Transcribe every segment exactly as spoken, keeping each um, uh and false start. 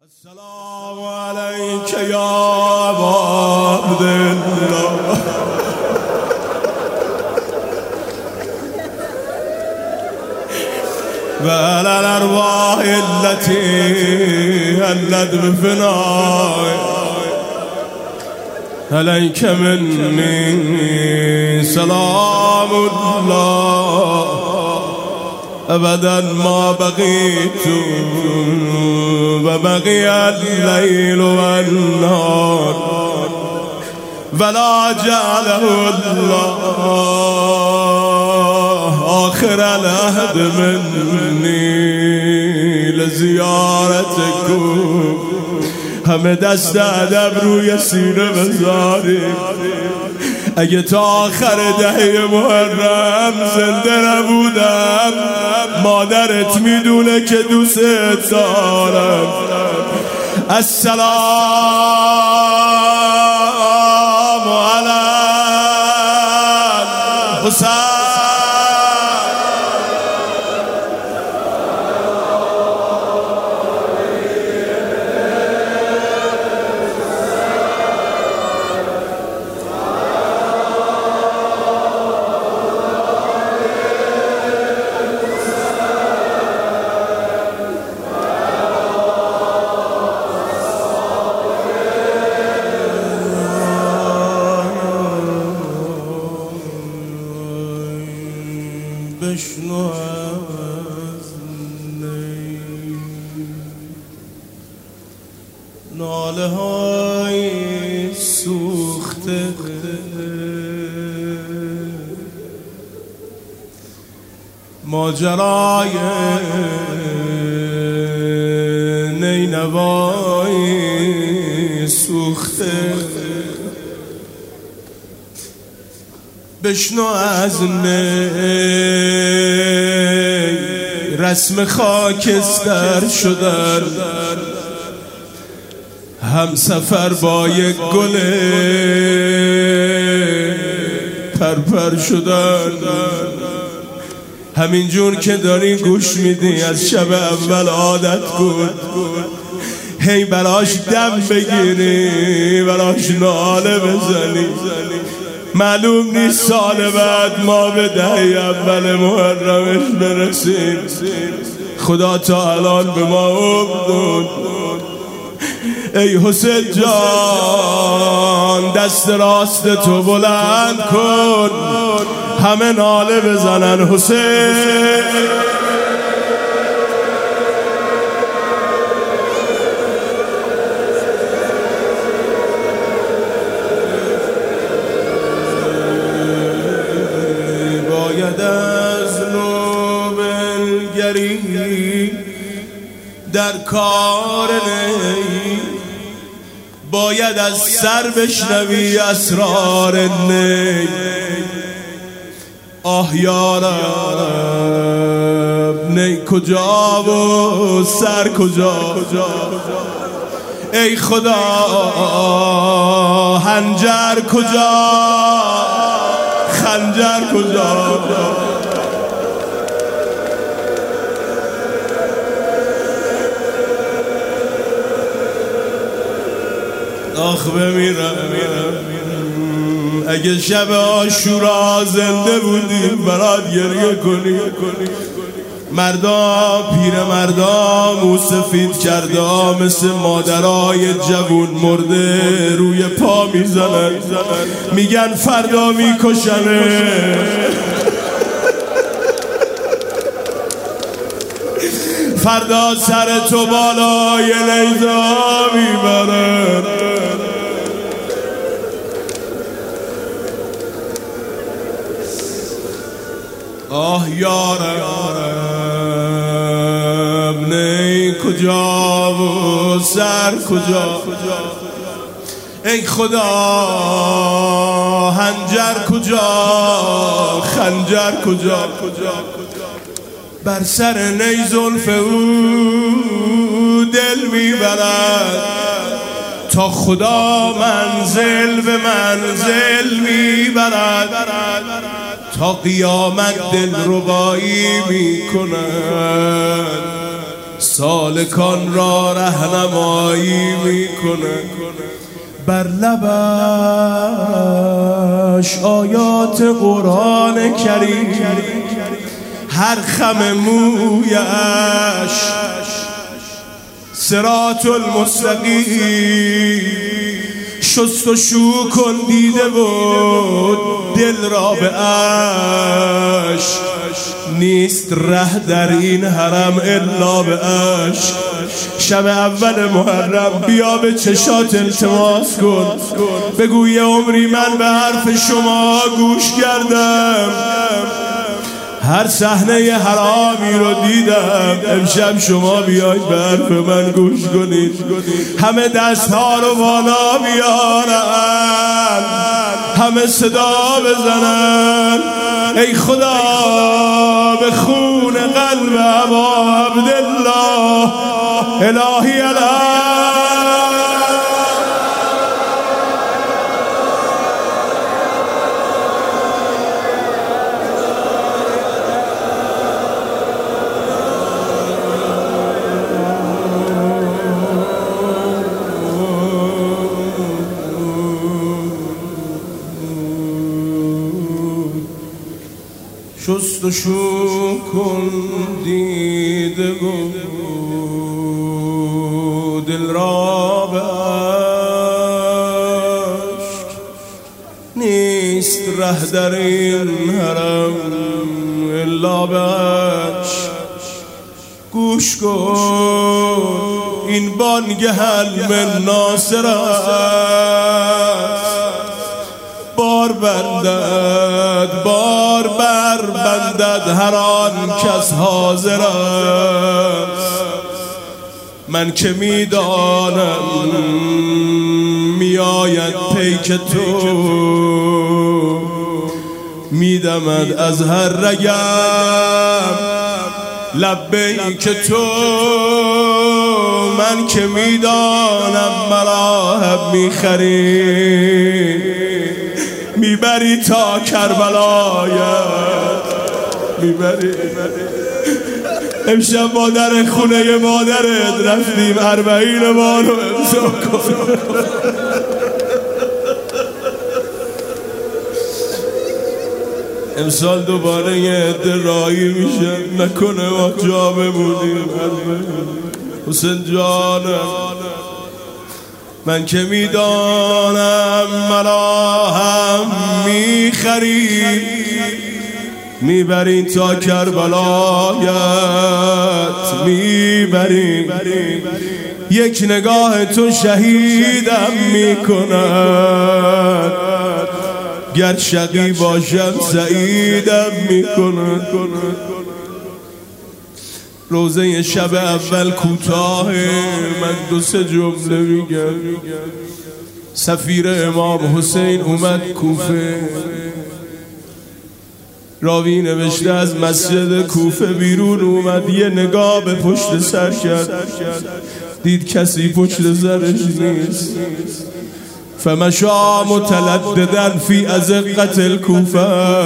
السلام عليك يا أبا عبد الله وعلى الأرواح التي هلت بفنائك عليك مني سلام الله أبدا ما بقيت وبقي الليل والنهار ولا جعله الله آخر العهد مني لزيارتكم. همه دست ادب روی سینه بذاریم. اگه تا آخر دهه محرم زنده نبودم مادرت میدونه که دوست دارم. السلام علی حسین. بشنو از نی ناله های سوخته ماجرای نینوای سوخته. بشنو از نی رسم خاکستر شدن هم سفر با یک گل پرپر شدن. همینجور که داری گوش میدی از شب اول عادت کن هی براش دم بگیری براش ناله بزنی. معلوم نیست سال بعد ما به دهه اول محرمش برسیم. خدا تا الان به ما عمر داد. ای حسین جان دست راست تو بلند کن همه ناله بزنن حسین. از نو بنگری در کار نی باید از سر بشنوی اسرار نی. آه یارب نی کجا و سر کجا. ای خدا هنجر کجا خنجر کجا. آخ بمیرم اگه شب عاشورا زنده بودیم برات گریه کنی. مردا پیر مردا موسفید کرده مثل مادرای جوون مرده روی پا میزنن میگن فردا میکشنه. فردا سر تو بالای نیزا میبرن. آه یارب نی کجا و سر کجا. ای خدا هنجر کجا خنجر کجا. بر سر نی زلف او دل میبرد تا خدا منزل به منزل میبرد. تا قیامت دل ربایی میکند سالکان را رهنمایی میکنه، بر لبش آیات قرآن کریم، هر خم مویش صراط المستقیم. شست و شو کن دیده و دل را به عشق، نیست ره در این حرم الا به عشق. شب اول محرم بیا به چشات التماس کن، بگوی عمری من به حرف شما گوش کردم، هر صحنه حرامی رو دیدم، امشب شما بیاید به حرف من گوش کنید. همه دستها رو بالا بیارن، همه صدا بزنن، ای خدا به خون قلب ابا عبدالله الهی الهی. شست و شو کن دیده و دل را به عشق، نیست ره در این حرم الا به عشق. گوش کن این بانگ حلم ناصر است، بار بندد بار بر بندد هر آن کس حاضر است. من که میدانم میآید پیک تو، میدمد از هر رگم لبیک تو. من که میدانم مراهم میخری، میبری تا کربلایت میبری. امشب ما در خونه مادرت رفتیم، اربعین ما رو امضا کن. امسال دوباره یه عده راهی میشن، نکنه ما جا بمونیم. حسین جانم من که میدانم مراهم میخری، میبرین تا کربلایت میبرین. یک نگاه تو شهیدم میکند، گر شقی باشم سعیدم میکند. روزه شب اول کوتاه، من دو سه جمله میگم. سفیر امام حسین اومد کوفه، راوی نوشته از مسجد کوفه بیرون اومد، یه نگاه به پشت سر کرد، دید کسی پشت سرش نیست. فمشا متلددا فی ازقة الکوفه،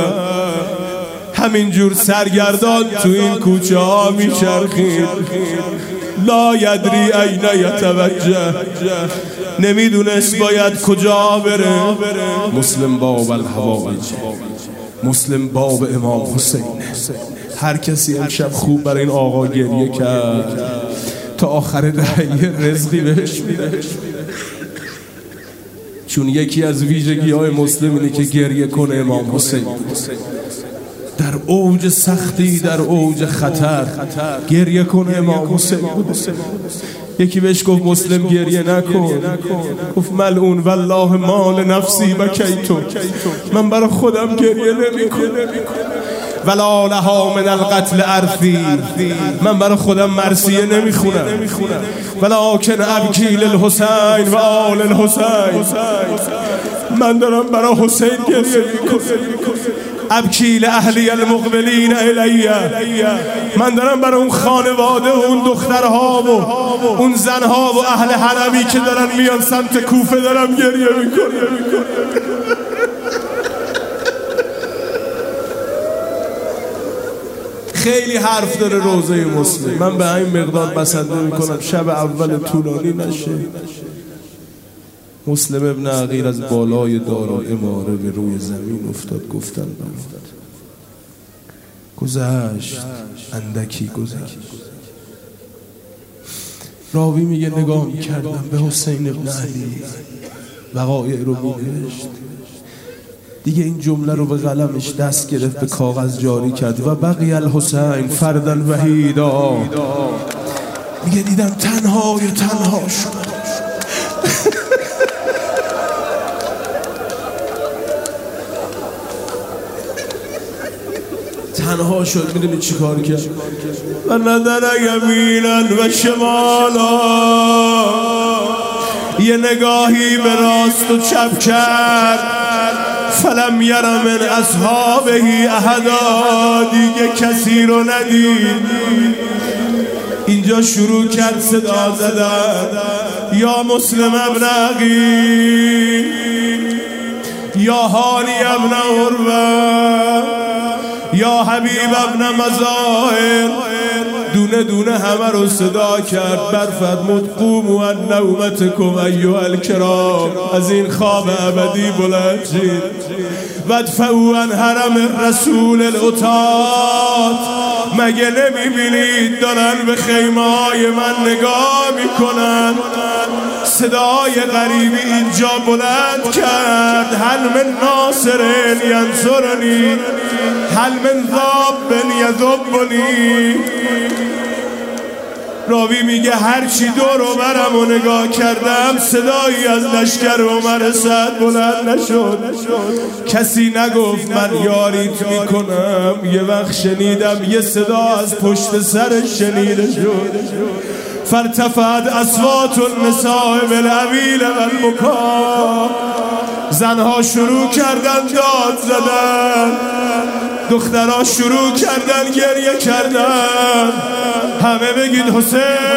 همینجور سرگردان تو این کوچه ها میچرخید. لا یدری این یتوجه، نمیدونست باید کجا بره. مسلم باب الحوائج، مسلم باب امام حسین. هر کسی امشب خوب برای این آقا گریه کرد، تا آخر دهه رزقی بهش میده. چون یکی از ویژگی های مسلم اینه که گریه کنه امام حسین. در اوج سختی، در اوج خطر گریه کنه امام حسین. یکی بهش گفت مسلم گریه نکن، گفت ملعون والله مال نفسی بکیتو، من برای خودم گریه نمیکنم. ولا لها من القتل ارثی، من برای خودم مرثیه نمیخونم. ولکن ابکی للحسین و آل الحسین، من دارم برای حسین گریه میکنم. ابکی لاهلی المقبلین الیه، من دارم برای اون خانواده و اون دخترها و اون زنها و اهل حرمی که دارن میان سمت کوفه دارم گریه میکنم. خیلی حرف داره روزه مسلم. من به این مقدار بسنده میکنم شب اول طولانی نشه. مسلم ابن عقیل از بالای دارالاماره به روی زمین افتاد. گفتن بماند. گذشت، اندکی گذشت. راوی میگه نگاه میکردم به حسین ابن علی، وقایع رو مینوشت. دیگه این جمله رو به قلمش دست گرفت، به کاغذ جاری کرد. و بقی الحسین فردن وحیدا. میگه دیدم تنهای تنها شد. تنها شد. میدونی چی کار کرد؟ و نظر یمینا و شمالا، یه نگاهی به راست و چپ کرد. فلم یر من اصحابه احدا، دیگه کسی رو ندید. اینجا شروع کرد صدا زدن. یا مسلم ابن عقیل، یا هانی ابن عروه، یا حبیب ابن مظاهر. دونه دونه همه رو صدا کرد. برفرمود قوموا عن نومتکم ایها الکرام، از این خواب ابدی بلند شید. وادفعوا عن حرم رسول العتاد. مگه نمیبینید دارن به خیمه های من نگاه میکنن؟ صدای غریبی اینجا بلند کرد. هل من ناصر ینصرنی، هل من ذاب یذبنی. راوی میگه هرچی دور و برم و نگاه کردم، صدایی از لشکر عمر سعد بلند نشد. کسی نگفت من یاریت میکنم. یه وقت شنیدم یه صدا از پشت سرش شنیده شد. فارتفعت اصوات النساء بالعویل والبکا. زنها شروع کردن داد زدن، دخترها شروع کردن گریه کردن. همه بگید حسین